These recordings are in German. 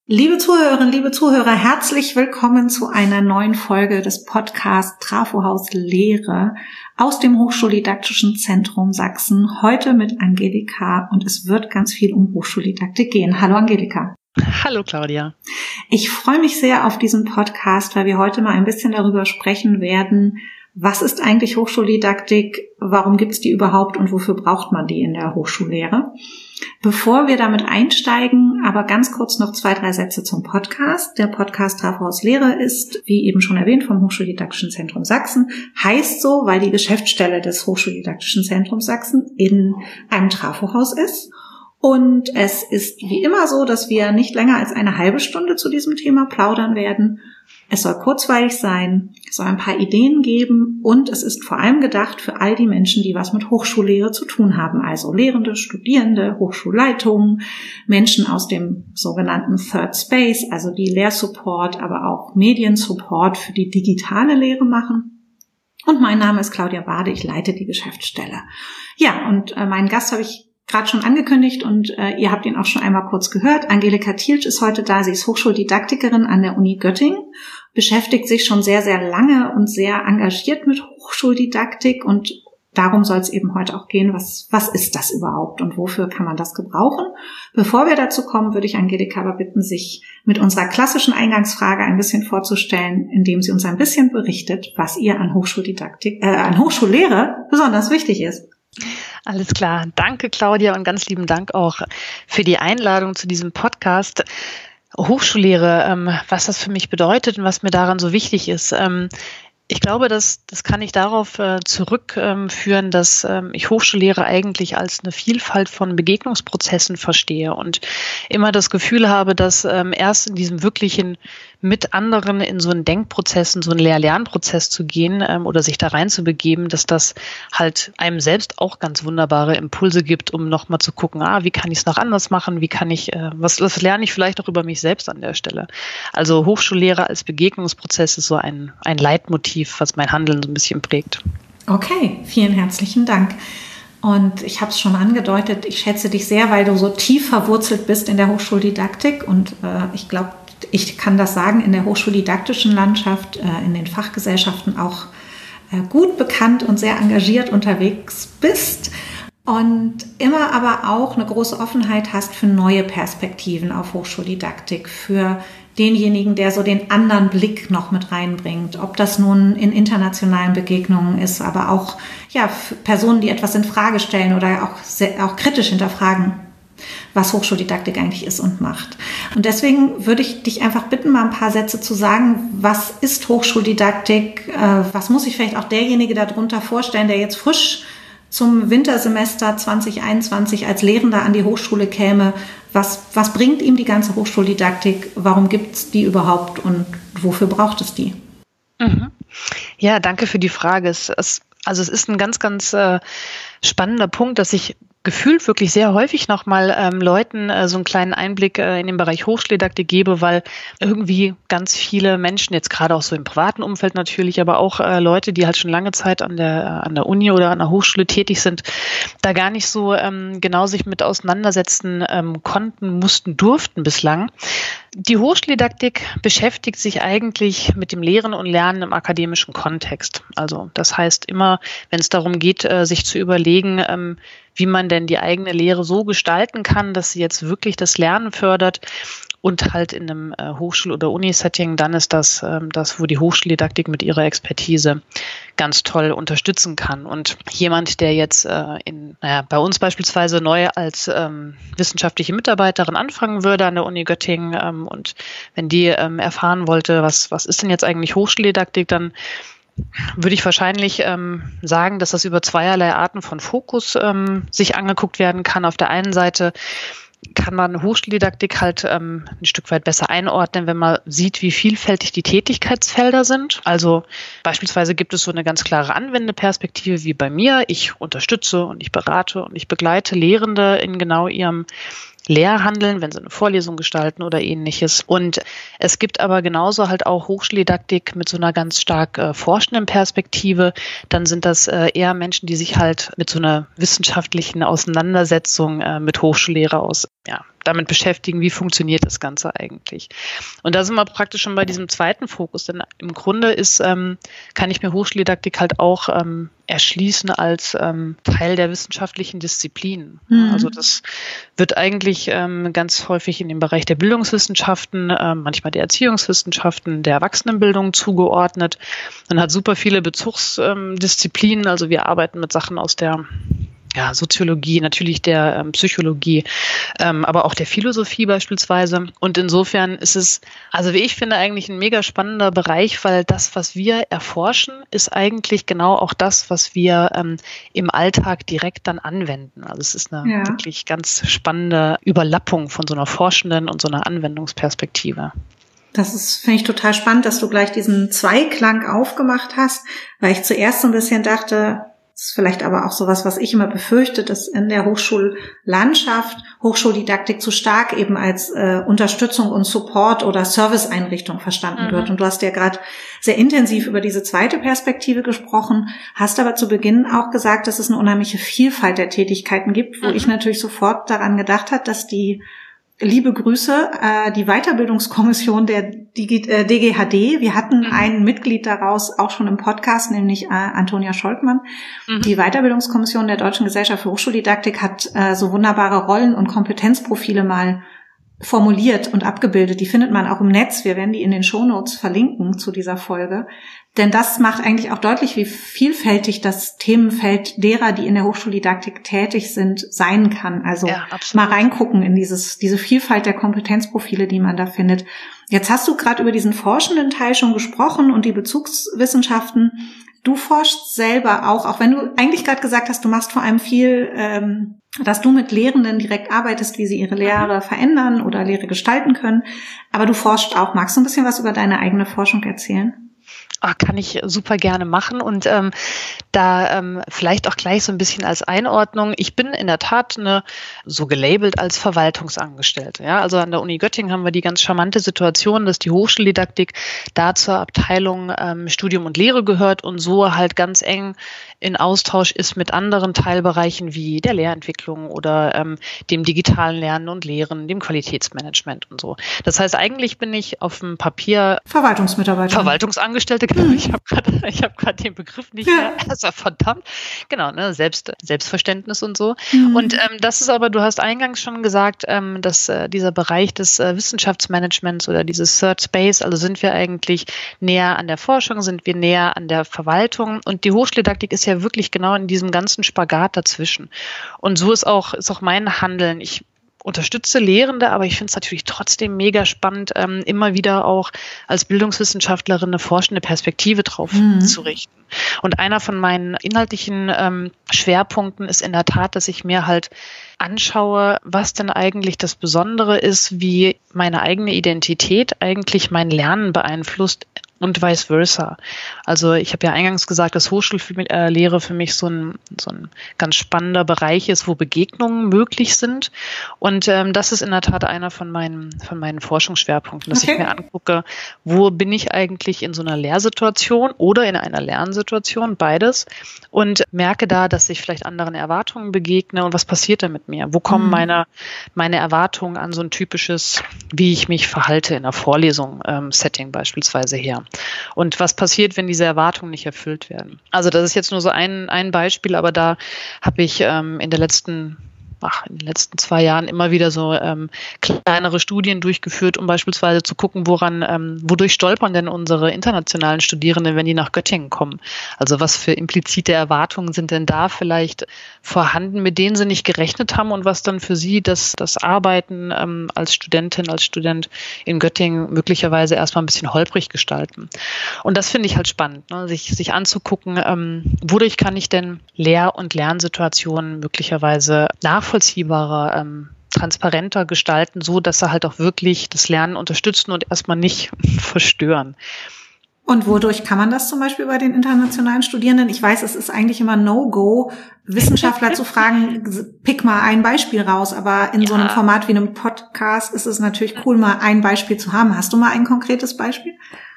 Liebe Zuhörerinnen, liebe Zuhörer, herzlich willkommen zu einer neuen Folge des Podcasts Trafohaus Lehre aus dem Hochschuldidaktischen Zentrum Sachsen. Heute mit Angelika und es wird ganz viel um Hochschuldidaktik gehen. Hallo Angelika. Hallo Claudia. Ich freue mich sehr auf diesen Podcast, weil wir heute mal ein bisschen darüber sprechen werden, was ist eigentlich Hochschuldidaktik, warum gibt es die überhaupt und wofür braucht man die in der Hochschullehre? Bevor wir damit einsteigen, aber ganz kurz noch 2-3 Sätze zum Podcast. Der Podcast Trafohaus Lehre ist, wie eben schon erwähnt, vom Hochschuldidaktischen Zentrum Sachsen. Heißt so, weil die Geschäftsstelle des Hochschuldidaktischen Zentrums Sachsen in einem Trafohaus ist. Und es ist wie immer so, dass wir nicht länger als eine halbe Stunde zu diesem Thema plaudern werden. Es soll kurzweilig sein, es soll ein paar Ideen geben und es ist vor allem gedacht für all die Menschen, die was mit Hochschullehre zu tun haben, also Lehrende, Studierende, Hochschulleitungen, Menschen aus dem sogenannten Third Space, also die Lehrsupport, aber auch Mediensupport für die digitale Lehre machen. Und mein Name ist Claudia Bade, ich leite die Geschäftsstelle. Ja, und meinen Gast habe ich gerade schon angekündigt und ihr habt ihn auch schon einmal kurz gehört. Angelika Thielsch ist heute da. Sie ist Hochschuldidaktikerin an der Uni Göttingen, beschäftigt sich schon sehr, sehr lange und sehr engagiert mit Hochschuldidaktik und darum soll es eben heute auch gehen. Was ist das überhaupt und wofür kann man das gebrauchen? Bevor wir dazu kommen, würde ich Angelika aber bitten, sich mit unserer klassischen Eingangsfrage ein bisschen vorzustellen, indem sie uns ein bisschen berichtet, was ihr an an Hochschullehre besonders wichtig ist. Alles klar. Danke, Claudia, und ganz lieben Dank auch für die Einladung zu diesem Podcast. Hochschullehre, was das für mich bedeutet und was mir daran so wichtig ist. Ich glaube, das kann ich darauf zurückführen, dass ich Hochschullehre eigentlich als eine Vielfalt von Begegnungsprozessen verstehe und immer das Gefühl habe, dass erst in diesem wirklichen mit anderen in so einen Denkprozess, in so einen Lehr-Lernprozess zu gehen oder sich da rein zu begeben, dass das halt einem selbst auch ganz wunderbare Impulse gibt, um nochmal zu gucken, wie kann ich es noch anders machen, wie kann ich, was lerne ich vielleicht auch über mich selbst an der Stelle. Also Hochschullehre als Begegnungsprozess ist so ein Leitmotiv, was mein Handeln so ein bisschen prägt. Okay, vielen herzlichen Dank. Und ich habe es schon angedeutet, ich schätze dich sehr, weil du so tief verwurzelt bist in der Hochschuldidaktik und ich glaube, ich kann das sagen, in der hochschuldidaktischen Landschaft, in den Fachgesellschaften auch gut bekannt und sehr engagiert unterwegs bist und immer aber auch eine große Offenheit hast für neue Perspektiven auf Hochschuldidaktik, für denjenigen, der so den anderen Blick noch mit reinbringt, ob das nun in internationalen Begegnungen ist, aber auch für Personen, die etwas in Frage stellen oder auch kritisch hinterfragen, was Hochschuldidaktik eigentlich ist und macht. Und deswegen würde ich dich einfach bitten, mal ein paar Sätze zu sagen, was ist Hochschuldidaktik, was muss sich vielleicht auch derjenige darunter vorstellen, der jetzt frisch zum Wintersemester 2021 als Lehrender an die Hochschule käme, was bringt ihm die ganze Hochschuldidaktik, warum gibt es die überhaupt und wofür braucht es die? Mhm. Ja, danke für die Frage. Es ist ein ganz, ganz spannender Punkt, dass ich gefühlt wirklich sehr häufig nochmal Leuten so einen kleinen Einblick in den Bereich Hochschuldidaktik gebe, weil irgendwie ganz viele Menschen, jetzt gerade auch so im privaten Umfeld natürlich, aber auch Leute, die halt schon lange Zeit an der Uni oder an der Hochschule tätig sind, da gar nicht so genau sich mit auseinandersetzen konnten, mussten, durften bislang. Die Hochschuldidaktik beschäftigt sich eigentlich mit dem Lehren und Lernen im akademischen Kontext. Also das heißt immer, wenn es darum geht, sich zu überlegen, wie man denn die eigene Lehre so gestalten kann, dass sie jetzt wirklich das Lernen fördert und halt in einem Hochschul- oder Uni-Setting, dann ist das, wo die Hochschuldidaktik mit ihrer Expertise ganz toll unterstützen kann. Und jemand, der jetzt bei uns beispielsweise neu als wissenschaftliche Mitarbeiterin anfangen würde an der Uni Göttingen und wenn die erfahren wollte, was ist denn jetzt eigentlich Hochschuldidaktik, dann würde ich wahrscheinlich sagen, dass das über zweierlei Arten von Fokus sich angeguckt werden kann. Auf der einen Seite kann man Hochschuldidaktik halt ein Stück weit besser einordnen, wenn man sieht, wie vielfältig die Tätigkeitsfelder sind. Also beispielsweise gibt es so eine ganz klare Anwendeperspektive wie bei mir. Ich unterstütze und ich berate und ich begleite Lehrende in genau ihrem Lehrhandeln, wenn sie eine Vorlesung gestalten oder ähnliches. Und es gibt aber genauso halt auch Hochschuldidaktik mit so einer ganz stark forschenden Perspektive. Dann sind das eher Menschen, die sich halt mit so einer wissenschaftlichen Auseinandersetzung mit Hochschullehre damit beschäftigen, wie funktioniert das Ganze eigentlich. Und da sind wir praktisch schon bei diesem zweiten Fokus, denn im Grunde kann ich mir Hochschuldidaktik halt auch erschließen als Teil der wissenschaftlichen Disziplinen. Also das wird eigentlich ganz häufig in dem Bereich der Bildungswissenschaften, manchmal der Erziehungswissenschaften, der Erwachsenenbildung zugeordnet. Man hat super viele Bezugsdisziplinen, also wir arbeiten mit Sachen aus der Soziologie, natürlich der Psychologie, aber auch der Philosophie beispielsweise. Und insofern ist es, also wie ich finde, eigentlich ein mega spannender Bereich, weil das, was wir erforschen, ist eigentlich genau auch das, was wir im Alltag direkt dann anwenden. Also es ist eine wirklich ganz spannende Überlappung von so einer forschenden und so einer Anwendungsperspektive. Das finde ich total spannend, dass du gleich diesen Zweiklang aufgemacht hast, weil ich zuerst so ein bisschen dachte, das ist vielleicht aber auch sowas, was ich immer befürchte, dass in der Hochschullandschaft Hochschuldidaktik zu stark eben als Unterstützung und Support oder Serviceeinrichtung verstanden wird. Und du hast ja gerade sehr intensiv über diese zweite Perspektive gesprochen, hast aber zu Beginn auch gesagt, dass es eine unheimliche Vielfalt der Tätigkeiten gibt, wo ich natürlich sofort daran gedacht habe, dass die liebe Grüße, die Weiterbildungskommission der DGHD. Wir hatten ein Mitglied daraus auch schon im Podcast, nämlich Antonia Scholtmann. Die Weiterbildungskommission der Deutschen Gesellschaft für Hochschuldidaktik hat so wunderbare Rollen- und Kompetenzprofile mal formuliert und abgebildet. Die findet man auch im Netz. Wir werden die in den Shownotes verlinken zu dieser Folge. Denn das macht eigentlich auch deutlich, wie vielfältig das Themenfeld derer, die in der Hochschuldidaktik tätig sind, sein kann. Also mal reingucken in diese Vielfalt der Kompetenzprofile, die man da findet. Jetzt hast du gerade über diesen forschenden Teil schon gesprochen und die Bezugswissenschaften. Du forschst selber auch wenn du eigentlich gerade gesagt hast, du machst vor allem viel, dass du mit Lehrenden direkt arbeitest, wie sie ihre Lehre verändern oder Lehre gestalten können. Aber du forschst auch. Magst du ein bisschen was über deine eigene Forschung erzählen? Kann ich super gerne machen und vielleicht auch gleich so ein bisschen als Einordnung. Ich bin in der Tat so gelabelt als Verwaltungsangestellte. Ja? Also an der Uni Göttingen haben wir die ganz charmante Situation, dass die Hochschuldidaktik da zur Abteilung Studium und Lehre gehört und so halt ganz eng in Austausch ist mit anderen Teilbereichen wie der Lehrentwicklung oder dem digitalen Lernen und Lehren, dem Qualitätsmanagement und so. Das heißt, eigentlich bin ich auf dem Papier Verwaltungsangestellte. Genau, ich habe gerade den Begriff nicht mehr. Also verdammt. Genau, Selbstverständnis und so. Und das ist aber, du hast eingangs schon gesagt, dass dieser Bereich des Wissenschaftsmanagements oder dieses Third Space, also sind wir eigentlich näher an der Forschung, sind wir näher an der Verwaltung und die Hochschuldidaktik ist ja wirklich genau in diesem ganzen Spagat dazwischen. Und so ist auch mein Handeln. Ich unterstütze Lehrende, aber ich finde es natürlich trotzdem mega spannend, immer wieder auch als Bildungswissenschaftlerin eine forschende Perspektive drauf zu richten. Und einer von meinen inhaltlichen Schwerpunkten ist in der Tat, dass ich mir halt anschaue, was denn eigentlich das Besondere ist, wie meine eigene Identität eigentlich mein Lernen beeinflusst und vice versa. Also ich habe ja eingangs gesagt, dass Hochschullehre für mich so ein ganz spannender Bereich ist, wo Begegnungen möglich sind. Und das ist in der Tat einer von meinen Forschungsschwerpunkten, dass ich mir angucke, wo bin ich eigentlich in so einer Lehrsituation oder in einer Lernsituation, beides, und merke da, dass ich vielleicht anderen Erwartungen begegne und was passiert da mit mir? Wo kommen meine Erwartungen an so ein typisches, wie ich mich verhalte in einer Vorlesung, Setting beispielsweise her? Und was passiert, wenn diese Erwartungen nicht erfüllt werden? Also das ist jetzt nur so ein Beispiel, aber da habe ich in den letzten 2 Jahren immer wieder so kleinere Studien durchgeführt, um beispielsweise zu gucken, wodurch stolpern denn unsere internationalen Studierenden, wenn die nach Göttingen kommen? Also was für implizite Erwartungen sind denn da vielleicht vorhanden, mit denen sie nicht gerechnet haben und was dann für sie das Arbeiten als Studentin, als Student in Göttingen möglicherweise erstmal ein bisschen holprig gestalten. Und das finde ich halt spannend, ne? sich anzugucken, wodurch kann ich denn Lehr- und Lernsituationen möglicherweise nachvollziehbarer, transparenter gestalten, so dass sie halt auch wirklich das Lernen unterstützen und erstmal nicht verstören. Und wodurch kann man das zum Beispiel bei den internationalen Studierenden? Ich weiß, es ist eigentlich immer No-Go, Wissenschaftler zu fragen, pick mal ein Beispiel raus, aber in so einem Format wie einem Podcast ist es natürlich cool, mal ein Beispiel zu haben. Hast du mal ein konkretes Beispiel?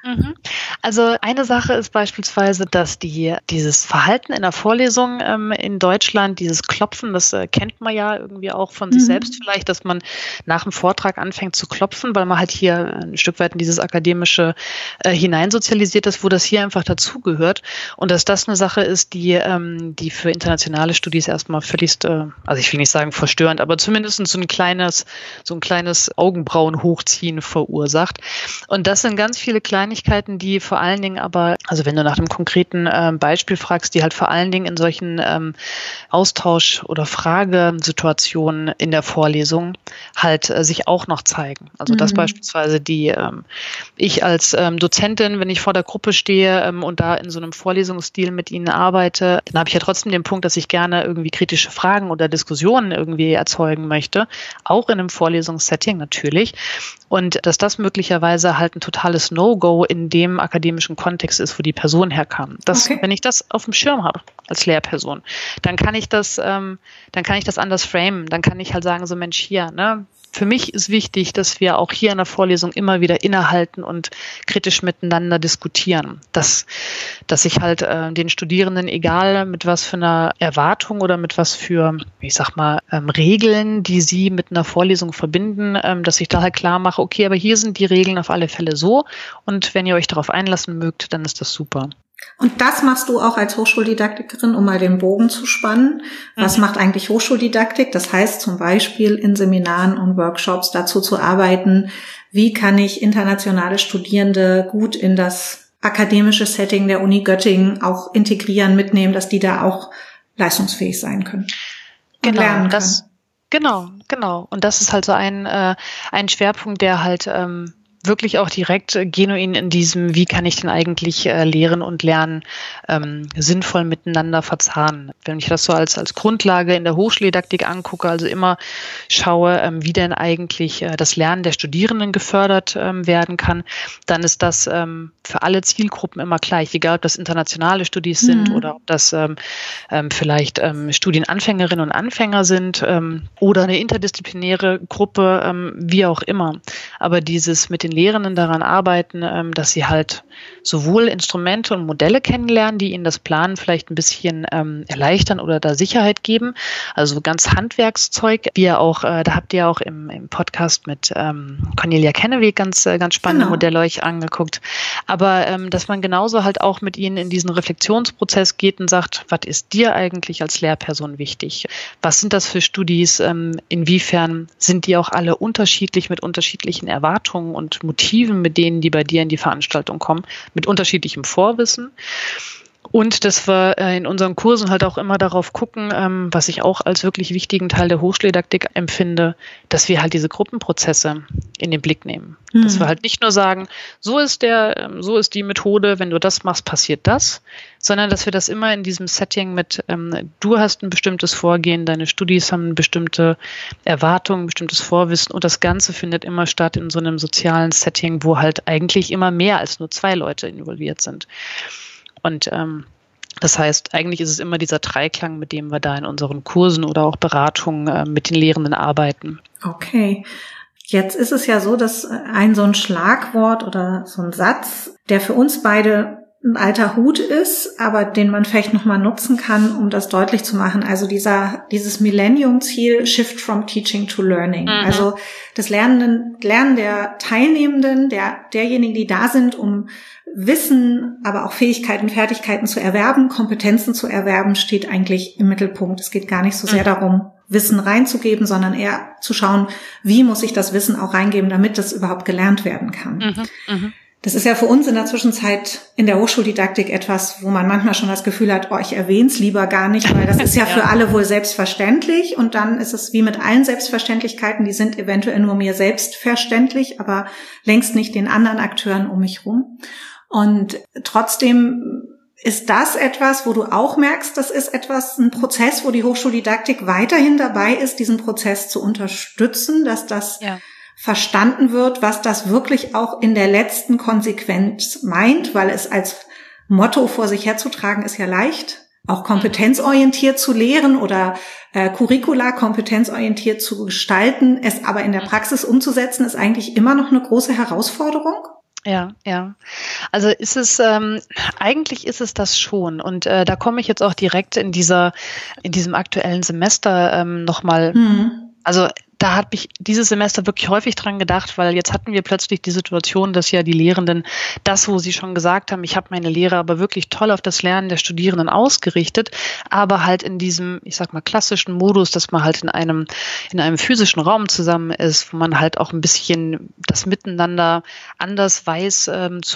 Also eine Sache ist beispielsweise, dass dieses Verhalten in der Vorlesung in Deutschland, dieses Klopfen, das kennt man ja irgendwie auch von sich selbst vielleicht, dass man nach dem Vortrag anfängt zu klopfen, weil man halt hier ein Stück weit in dieses Akademische hineinsozialisiert ist, wo das hier einfach dazugehört. Und dass das eine Sache ist, die für internationale Studis erstmal völlig, also ich will nicht sagen verstörend, aber zumindest so ein kleines Augenbrauen-Hochziehen verursacht. Und das sind ganz viele Kleinigkeiten, die vor allen Dingen aber, also wenn du nach einem konkreten Beispiel fragst, die halt vor allen Dingen in solchen Austausch- oder Fragesituationen in der Vorlesung halt sich auch noch zeigen. Also das beispielsweise ich als Dozentin, wenn ich vor der Gruppe stehe und da in so einem Vorlesungsstil mit ihnen arbeite, dann habe ich ja trotzdem den Punkt, dass ich gerne irgendwie kritische Fragen oder Diskussionen irgendwie erzeugen möchte, auch in einem Vorlesungssetting natürlich. Und dass das möglicherweise halt ein totales No-Go in dem akademischen Kontext ist, wo die Person herkam. Wenn ich das auf dem Schirm habe als Lehrperson, dann kann ich das anders framen. Dann kann ich halt sagen, so Mensch, hier, ne? Für mich ist wichtig, dass wir auch hier in der Vorlesung immer wieder innehalten und kritisch miteinander diskutieren. Dass ich halt den Studierenden, egal mit was für einer Erwartung oder mit was für, ich sag mal, Regeln, die sie mit einer Vorlesung verbinden, dass ich da halt klar mache, okay, aber hier sind die Regeln auf alle Fälle so und wenn ihr euch darauf einlassen mögt, dann ist das super. Und das machst du auch als Hochschuldidaktikerin, um mal den Bogen zu spannen. Was macht eigentlich Hochschuldidaktik? Das heißt zum Beispiel in Seminaren und Workshops dazu zu arbeiten, wie kann ich internationale Studierende gut in das akademische Setting der Uni Göttingen auch integrieren, mitnehmen, dass die da auch leistungsfähig sein können und lernen können. Genau. Und das ist halt so ein Schwerpunkt, der halt wirklich auch direkt genuin in diesem, wie kann ich denn eigentlich Lehren und Lernen sinnvoll miteinander verzahnen. Wenn ich das so als Grundlage in der Hochschuldidaktik angucke, also immer schaue, wie denn eigentlich das Lernen der Studierenden gefördert werden kann, dann ist das für alle Zielgruppen immer gleich, egal ob das internationale Studis sind oder ob das vielleicht Studienanfängerinnen und Anfänger sind oder eine interdisziplinäre Gruppe, wie auch immer. Aber dieses mit den Lehrenden daran arbeiten, dass sie halt sowohl Instrumente und Modelle kennenlernen, die ihnen das Planen vielleicht ein bisschen erleichtern oder da Sicherheit geben. Also ganz Handwerkszeug, wie ihr auch, da habt ihr auch im Podcast mit Cornelia Kenneweg ganz spannende Modelle euch angeguckt. Aber dass man genauso halt auch mit ihnen in diesen Reflexionsprozess geht und sagt, was ist dir eigentlich als Lehrperson wichtig? Was sind das für Studis? Inwiefern sind die auch alle unterschiedlich mit unterschiedlichen Erwartungen und Motiven, mit denen die bei dir in die Veranstaltung kommen, mit unterschiedlichem Vorwissen. Und dass wir in unseren Kursen halt auch immer darauf gucken, was ich auch als wirklich wichtigen Teil der Hochschuldidaktik empfinde, dass wir halt diese Gruppenprozesse in den Blick nehmen. Dass wir halt nicht nur sagen, so ist die Methode, wenn du das machst, passiert das, sondern dass wir das immer in diesem Setting mit, du hast ein bestimmtes Vorgehen, deine Studis haben eine bestimmte Erwartung, ein bestimmtes Vorwissen und das Ganze findet immer statt in so einem sozialen Setting, wo halt eigentlich immer mehr als nur 2 Leute involviert sind. Und das heißt, eigentlich ist es immer dieser Dreiklang, mit dem wir da in unseren Kursen oder auch Beratungen mit den Lehrenden arbeiten. Okay. Jetzt ist es ja so, dass so ein Schlagwort oder so ein Satz, der für uns beide ein alter Hut ist, aber den man vielleicht nochmal nutzen kann, um das deutlich zu machen. Also dieses Millennium-Ziel, Shift from Teaching to Learning. Also das Lernen der Teilnehmenden, derjenigen, die da sind, um Wissen, aber auch Fähigkeiten, Fertigkeiten zu erwerben, Kompetenzen zu erwerben, steht eigentlich im Mittelpunkt. Es geht gar nicht so sehr darum, Wissen reinzugeben, sondern eher zu schauen, wie muss ich das Wissen auch reingeben, damit das überhaupt gelernt werden kann. Das ist ja für uns in der Zwischenzeit in der Hochschuldidaktik etwas, wo man manchmal schon das Gefühl hat, ich erwähne es lieber gar nicht, weil das ist ja für alle wohl selbstverständlich. Und dann ist es wie mit allen Selbstverständlichkeiten, die sind eventuell nur mir selbstverständlich, aber längst nicht den anderen Akteuren um mich rum. Und trotzdem ist das etwas, wo du auch merkst, das ist ein Prozess, wo die Hochschuldidaktik weiterhin dabei ist, diesen Prozess zu unterstützen, dass das verstanden wird, was das wirklich auch in der letzten Konsequenz meint, weil es als Motto vor sich herzutragen ist ja leicht, auch kompetenzorientiert zu lehren oder Curricula kompetenzorientiert zu gestalten, es aber in der Praxis umzusetzen, ist eigentlich immer noch eine große Herausforderung. Ja, ja. Also eigentlich ist es das schon. Und da komme ich jetzt auch direkt in diesem aktuellen Semester nochmal. Also da habe ich dieses Semester wirklich häufig dran gedacht, weil jetzt hatten wir plötzlich die Situation, dass ja die Lehrenden das, wo sie schon gesagt haben, ich habe meine Lehre aber wirklich toll auf das Lernen der Studierenden ausgerichtet, aber halt in diesem, ich sag mal, klassischen Modus, dass man halt in einem physischen Raum zusammen ist, wo man halt auch ein bisschen das Miteinander anders weiß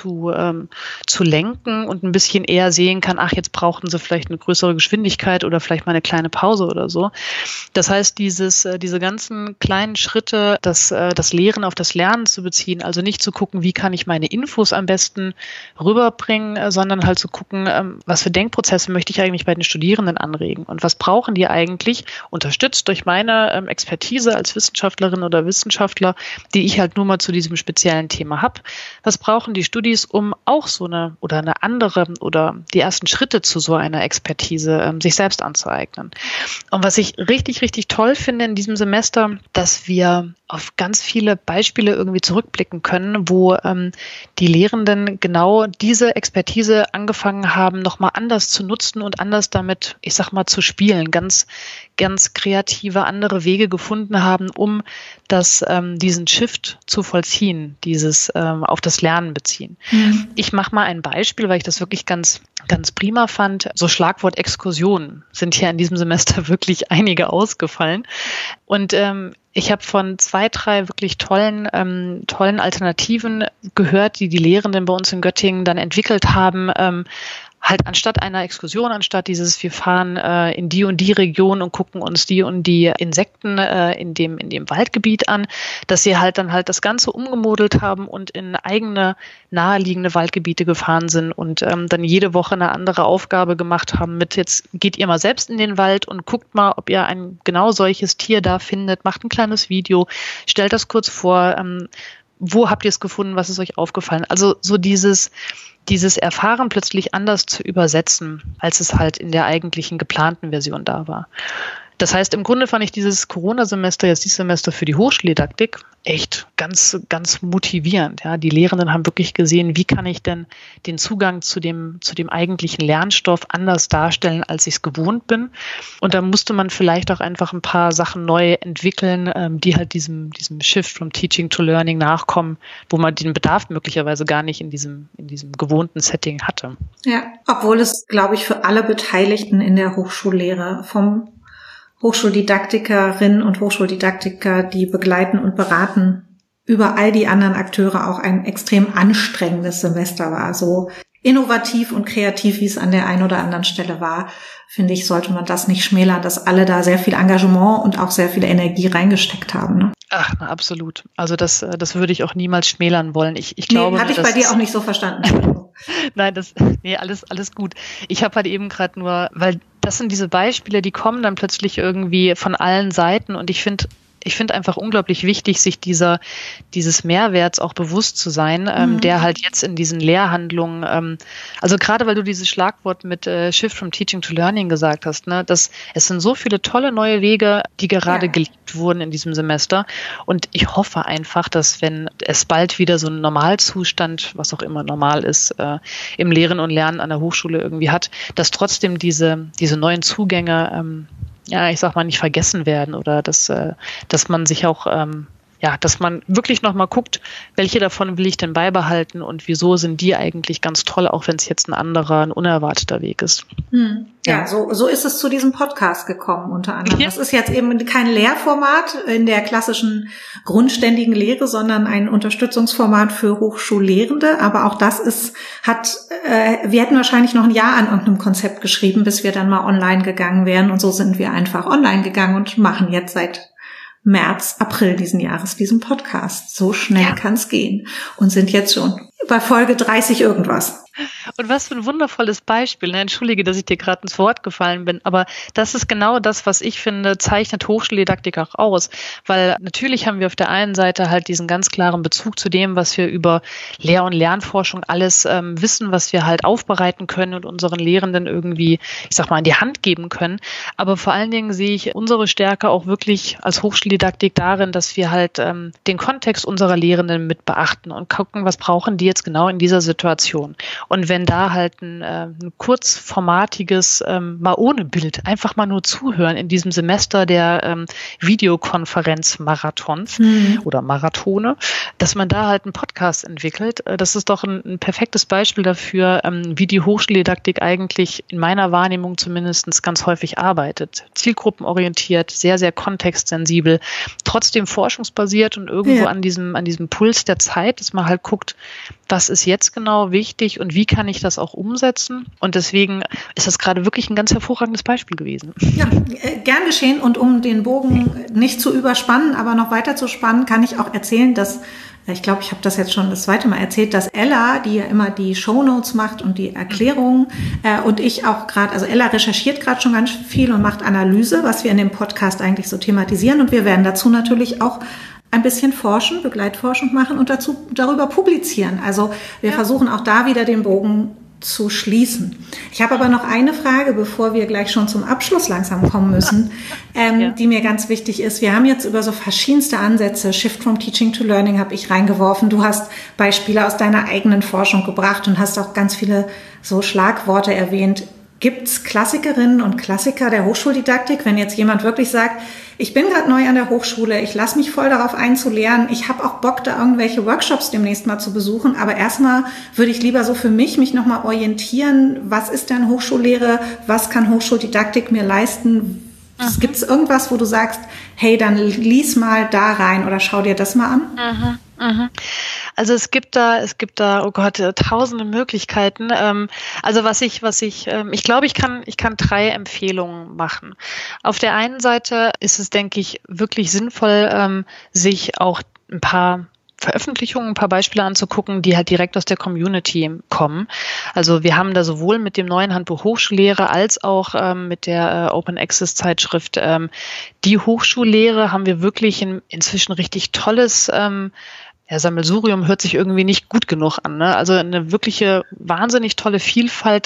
zu lenken und ein bisschen eher sehen kann, ach, jetzt brauchten sie vielleicht eine größere Geschwindigkeit oder vielleicht mal eine kleine Pause oder so. Das heißt, diese ganzen kleinen Schritte, das Lehren auf das Lernen zu beziehen, also nicht zu gucken, wie kann ich meine Infos am besten rüberbringen, sondern halt zu gucken, was für Denkprozesse möchte ich eigentlich bei den Studierenden anregen und was brauchen die eigentlich, unterstützt durch meine Expertise als Wissenschaftlerin oder Wissenschaftler, die ich halt nur mal zu diesem speziellen Thema habe. Was brauchen die Studis, um auch so eine andere oder die ersten Schritte zu so einer Expertise sich selbst anzueignen. Und was ich richtig, richtig toll finde in diesem Semester, dass wir auf ganz viele Beispiele irgendwie zurückblicken können, wo die Lehrenden genau diese Expertise angefangen haben, nochmal anders zu nutzen und anders damit, ich sag mal, zu spielen, ganz, ganz kreative andere Wege gefunden haben, um diesen Shift zu vollziehen, dieses auf das Lernen beziehen. Mhm. Ich mache mal ein Beispiel, weil ich das wirklich ganz, ganz prima fand. So Schlagwort Exkursion sind hier in diesem Semester wirklich einige ausgefallen. Und ich habe von 2, 3 wirklich tollen Alternativen gehört, die Lehrenden bei uns in Göttingen dann entwickelt haben, halt anstatt einer Exkursion, anstatt wir fahren in die und die Region und gucken uns die und die Insekten in dem Waldgebiet an, dass sie halt dann das Ganze umgemodelt haben und in eigene naheliegende Waldgebiete gefahren sind und dann jede Woche eine andere Aufgabe gemacht haben mit, jetzt geht ihr mal selbst in den Wald und guckt mal, ob ihr ein genau solches Tier da findet, macht ein kleines Video, stellt das kurz vor, wo habt ihr es gefunden, was ist euch aufgefallen? Also so dieses Erfahren plötzlich anders zu übersetzen, als es halt in der eigentlichen geplanten Version da war. Das heißt, im Grunde fand ich dieses Corona-Semester, jetzt dieses Semester für die Hochschuldidaktik, echt ganz, ganz motivierend. Ja, die Lehrenden haben wirklich gesehen, wie kann ich denn den Zugang zu dem eigentlichen Lernstoff anders darstellen, als ich es gewohnt bin. Und da musste man vielleicht auch einfach ein paar Sachen neu entwickeln, die halt diesem Shift from Teaching to Learning nachkommen, wo man den Bedarf möglicherweise gar nicht in diesem gewohnten Setting hatte. Ja, obwohl es, glaube ich, für alle Beteiligten in der Hochschullehre vom Hochschuldidaktikerinnen und Hochschuldidaktiker, die begleiten und beraten, über all die anderen Akteure auch ein extrem anstrengendes Semester war. So innovativ und kreativ, wie es an der einen oder anderen Stelle war, finde ich, sollte man das nicht schmälern, dass alle da sehr viel Engagement und auch sehr viel Energie reingesteckt haben. Ne? Ach, na, absolut. Also das würde ich auch niemals schmälern wollen. Ich glaube, hatte ich bei dir auch nicht so verstanden. Nein, alles gut. Ich habe halt eben gerade nur, weil das sind diese Beispiele, die kommen dann plötzlich irgendwie von allen Seiten und ich finde einfach unglaublich wichtig, sich dieses Mehrwerts auch bewusst zu sein, der halt jetzt in diesen Lehrhandlungen, also gerade weil du dieses Schlagwort mit Shift from Teaching to Learning gesagt hast, ne, es sind so viele tolle neue Wege, die gerade gelebt wurden in diesem Semester und ich hoffe einfach, dass wenn es bald wieder so einen Normalzustand, was auch immer normal ist, im Lehren und Lernen an der Hochschule irgendwie hat, dass trotzdem diese neuen Zugänge ich sag mal, nicht vergessen werden oder dass man sich auch, dass man wirklich nochmal guckt, welche davon will ich denn beibehalten und wieso sind die eigentlich ganz toll, auch wenn es jetzt ein unerwarteter Weg ist. Ja, so ist es zu diesem Podcast gekommen unter anderem. Ja. Das ist jetzt eben kein Lehrformat in der klassischen grundständigen Lehre, sondern ein Unterstützungsformat für Hochschullehrende. Aber auch das wir hätten wahrscheinlich noch ein Jahr an irgendeinem Konzept geschrieben, bis wir dann mal online gegangen wären. Und so sind wir einfach online gegangen und machen jetzt seit März, April diesen Jahres diesen Podcast. So schnell kann es gehen. Und sind jetzt schon bei Folge 30 irgendwas. Und was für ein wundervolles Beispiel. Ne? Entschuldige, dass ich dir gerade ins Wort gefallen bin, aber das ist genau das, was ich finde, zeichnet Hochschuldidaktik auch aus. Weil natürlich haben wir auf der einen Seite halt diesen ganz klaren Bezug zu dem, was wir über Lehr- und Lernforschung alles wissen, was wir halt aufbereiten können und unseren Lehrenden irgendwie, ich sag mal, in die Hand geben können. Aber vor allen Dingen sehe ich unsere Stärke auch wirklich als Hochschuldidaktik darin, dass wir halt den Kontext unserer Lehrenden mit beachten und gucken, was brauchen die jetzt genau in dieser Situation. Und wenn da halt ein kurzformatiges, mal ohne Bild, einfach mal nur zuhören in diesem Semester der Videokonferenzmarathons oder Marathone, dass man da halt einen Podcast entwickelt, das ist doch ein perfektes Beispiel dafür, wie die Hochschuldidaktik eigentlich in meiner Wahrnehmung zumindest ganz häufig arbeitet. Zielgruppenorientiert, sehr, sehr kontextsensibel, trotzdem forschungsbasiert und irgendwo an diesem Puls der Zeit, dass man halt guckt, was ist jetzt genau wichtig und wie kann ich das auch umsetzen? Und deswegen ist das gerade wirklich ein ganz hervorragendes Beispiel gewesen. Ja, gern geschehen. Und um den Bogen nicht zu überspannen, aber noch weiter zu spannen, kann ich auch erzählen, dass, ich glaube, ich habe das jetzt schon das zweite Mal erzählt, dass Ella, die ja immer die Shownotes macht und die Erklärungen, und ich auch gerade, also Ella recherchiert gerade schon ganz viel und macht Analyse, was wir in dem Podcast eigentlich so thematisieren. Und wir werden dazu natürlich auch ein bisschen forschen, Begleitforschung machen und darüber publizieren. Also wir versuchen auch da wieder den Bogen zu schließen. Ich habe aber noch eine Frage, bevor wir gleich schon zum Abschluss langsam kommen müssen, die mir ganz wichtig ist. Wir haben jetzt über so verschiedenste Ansätze, Shift from Teaching to Learning habe ich reingeworfen. Du hast Beispiele aus deiner eigenen Forschung gebracht und hast auch ganz viele so Schlagworte erwähnt. Gibt's Klassikerinnen und Klassiker der Hochschuldidaktik, wenn jetzt jemand wirklich sagt, ich bin gerade neu an der Hochschule, ich lasse mich voll darauf ein zu lernen, ich habe auch Bock, da irgendwelche Workshops demnächst mal zu besuchen, aber erstmal würde ich lieber so für mich nochmal orientieren, was ist denn Hochschullehre, was kann Hochschuldidaktik mir leisten? Gibt es irgendwas, wo du sagst, hey, dann lies mal da rein oder schau dir das mal an? Also es gibt da, oh Gott, tausende Möglichkeiten. Also ich glaube, ich kann 3 Empfehlungen machen. Auf der einen Seite ist es, denke ich, wirklich sinnvoll, sich auch ein paar Veröffentlichungen, ein paar Beispiele anzugucken, die halt direkt aus der Community kommen. Also wir haben da sowohl mit dem neuen Handbuch Hochschullehre als auch mit der Open Access Zeitschrift die Hochschullehre haben wir wirklich inzwischen richtig tolles Sammelsurium hört sich irgendwie nicht gut genug an. Ne? Also eine wirkliche wahnsinnig tolle Vielfalt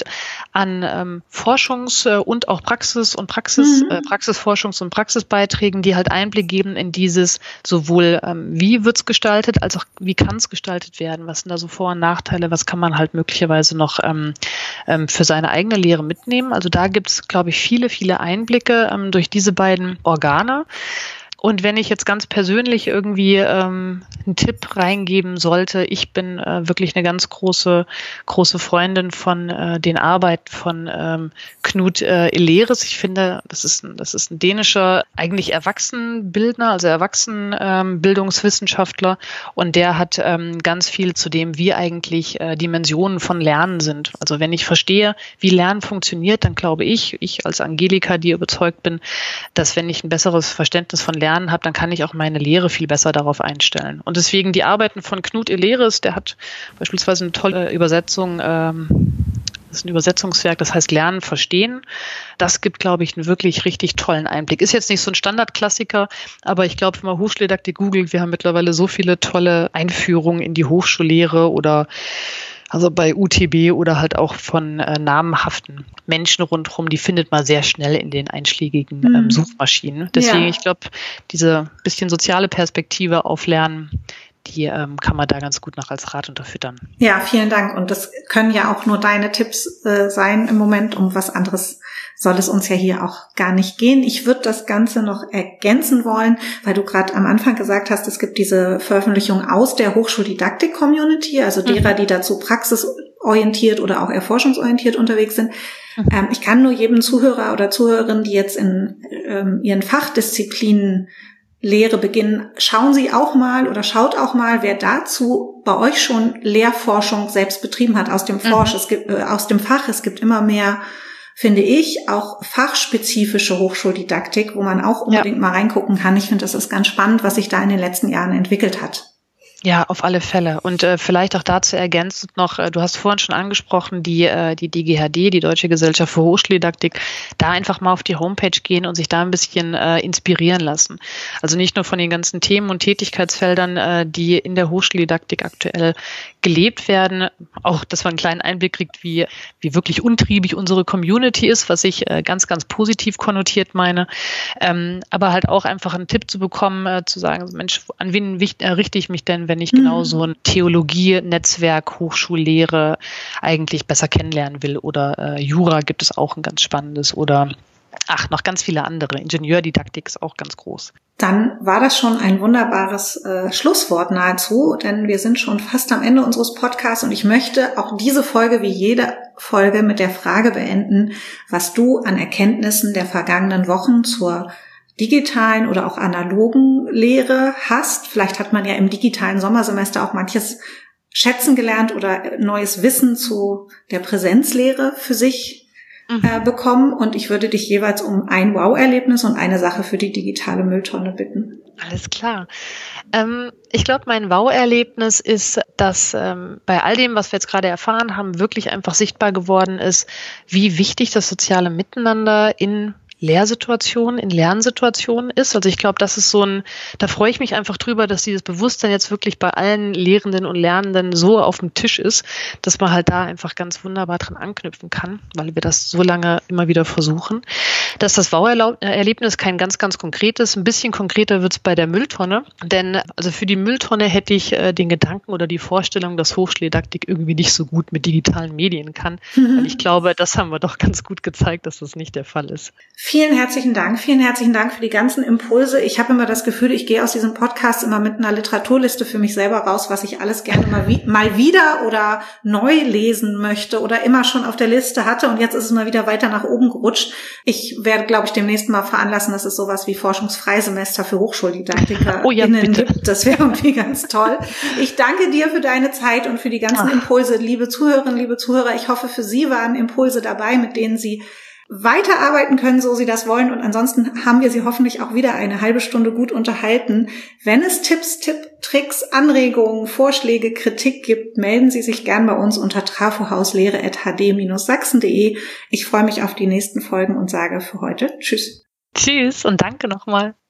an Forschungs- und auch Praxisforschungs- und Praxisbeiträgen, die halt Einblick geben in dieses sowohl wie wird's gestaltet, als auch wie kann es gestaltet werden. Was sind da so Vor- und Nachteile? Was kann man halt möglicherweise noch für seine eigene Lehre mitnehmen? Also da gibt's, glaube ich, viele, viele Einblicke durch diese beiden Organe. Und wenn ich jetzt ganz persönlich irgendwie einen Tipp reingeben sollte, ich bin wirklich eine ganz große Freundin von den Arbeiten von Knut Elleres. Ich finde, das ist ein dänischer, eigentlich Erwachsenenbildner, also Erwachsenenbildungswissenschaftler. Und der hat ganz viel zu dem, wie eigentlich Dimensionen von Lernen sind. Also wenn ich verstehe, wie Lernen funktioniert, dann glaube ich als Angelika, die überzeugt bin, dass wenn ich ein besseres Verständnis von Lernen habe, dann kann ich auch meine Lehre viel besser darauf einstellen. Und deswegen die Arbeiten von Knut Elleres, der hat beispielsweise eine tolle Übersetzung, das ist ein Übersetzungswerk, das heißt Lernen, Verstehen. Das gibt, glaube ich, einen wirklich richtig tollen Einblick. Ist jetzt nicht so ein Standardklassiker, aber ich glaube, wenn man Hochschuldidaktik googelt, wir haben mittlerweile so viele tolle Einführungen in die Hochschullehre oder also bei UTB oder halt auch von namhaften Menschen rundherum, die findet man sehr schnell in den einschlägigen Suchmaschinen. Deswegen, ich glaube, diese bisschen soziale Perspektive auf Lernen, die kann man da ganz gut noch als Rat unterfüttern. Ja, vielen Dank. Und das können ja auch nur deine Tipps sein im Moment. Um was anderes soll es uns ja hier auch gar nicht gehen. Ich würde das Ganze noch ergänzen wollen, weil du gerade am Anfang gesagt hast, es gibt diese Veröffentlichung aus der Hochschuldidaktik-Community, also derer, die dazu praxisorientiert oder auch erforschungsorientiert unterwegs sind. Ich kann nur jedem Zuhörer oder Zuhörerin, die jetzt in ihren Fachdisziplinen Lehre beginnen, schauen Sie auch mal oder schaut auch mal, wer dazu bei euch schon Lehrforschung selbst betrieben hat aus dem Fach. Es gibt immer mehr, finde ich, auch fachspezifische Hochschuldidaktik, wo man auch unbedingt mal reingucken kann. Ich finde, das ist ganz spannend, was sich da in den letzten Jahren entwickelt hat. Ja, auf alle Fälle. Und vielleicht auch dazu ergänzend noch, du hast vorhin schon angesprochen, die DGHD, die Deutsche Gesellschaft für Hochschuldidaktik, da einfach mal auf die Homepage gehen und sich da ein bisschen inspirieren lassen. Also nicht nur von den ganzen Themen und Tätigkeitsfeldern, die in der Hochschuldidaktik aktuell gelebt werden, auch, dass man einen kleinen Einblick kriegt, wie wirklich untriebig unsere Community ist, was ich ganz, ganz positiv konnotiert meine, aber halt auch einfach einen Tipp zu bekommen, zu sagen, Mensch, an wen richte ich mich denn, wenn ich genau so ein Theologie-Netzwerk, Hochschullehre eigentlich besser kennenlernen will, oder Jura gibt es auch ein ganz spannendes, oder noch ganz viele andere. Ingenieurdidaktik ist auch ganz groß. Dann war das schon ein wunderbares Schlusswort nahezu, denn wir sind schon fast am Ende unseres Podcasts und ich möchte auch diese Folge wie jede Folge mit der Frage beenden, was du an Erkenntnissen der vergangenen Wochen zur digitalen oder auch analogen Lehre hast. Vielleicht hat man ja im digitalen Sommersemester auch manches schätzen gelernt oder neues Wissen zu der Präsenzlehre für sich bekommen. Und ich würde dich jeweils um ein Wow-Erlebnis und eine Sache für die digitale Mülltonne bitten. Alles klar. Ich glaube, mein Wow-Erlebnis ist, dass bei all dem, was wir jetzt gerade erfahren haben, wirklich einfach sichtbar geworden ist, wie wichtig das soziale Miteinander in Lehrsituationen, in Lernsituationen ist. Also ich glaube, das ist da freue ich mich einfach drüber, dass dieses Bewusstsein jetzt wirklich bei allen Lehrenden und Lernenden so auf dem Tisch ist, dass man halt da einfach ganz wunderbar dran anknüpfen kann, weil wir das so lange immer wieder versuchen. Dass das Wow-Erlebnis kein ganz, ganz konkretes, ein bisschen konkreter wird es bei der Mülltonne, denn also für die Mülltonne hätte ich den Gedanken oder die Vorstellung, dass Hochschuldidaktik irgendwie nicht so gut mit digitalen Medien kann, weil ich glaube, das haben wir doch ganz gut gezeigt, dass das nicht der Fall ist. Vielen herzlichen Dank für die ganzen Impulse. Ich habe immer das Gefühl, ich gehe aus diesem Podcast immer mit einer Literaturliste für mich selber raus, was ich alles gerne mal wieder oder neu lesen möchte oder immer schon auf der Liste hatte und jetzt ist es mal wieder weiter nach oben gerutscht. Ich werde, glaube ich, demnächst mal veranlassen, dass es sowas wie Forschungsfreisemester für HochschuldidaktikerInnen gibt. Das wäre irgendwie ganz toll. Ich danke dir für deine Zeit und für die ganzen Impulse. Liebe Zuhörerinnen, liebe Zuhörer, ich hoffe, für Sie waren Impulse dabei, mit denen Sie weiterarbeiten können, so Sie das wollen. Und ansonsten haben wir Sie hoffentlich auch wieder eine halbe Stunde gut unterhalten. Wenn es Tipps, Tricks, Anregungen, Vorschläge, Kritik gibt, melden Sie sich gern bei uns unter trafohauslehre@hd-sachsen.de. Ich freue mich auf die nächsten Folgen und sage für heute Tschüss. Tschüss und danke nochmal.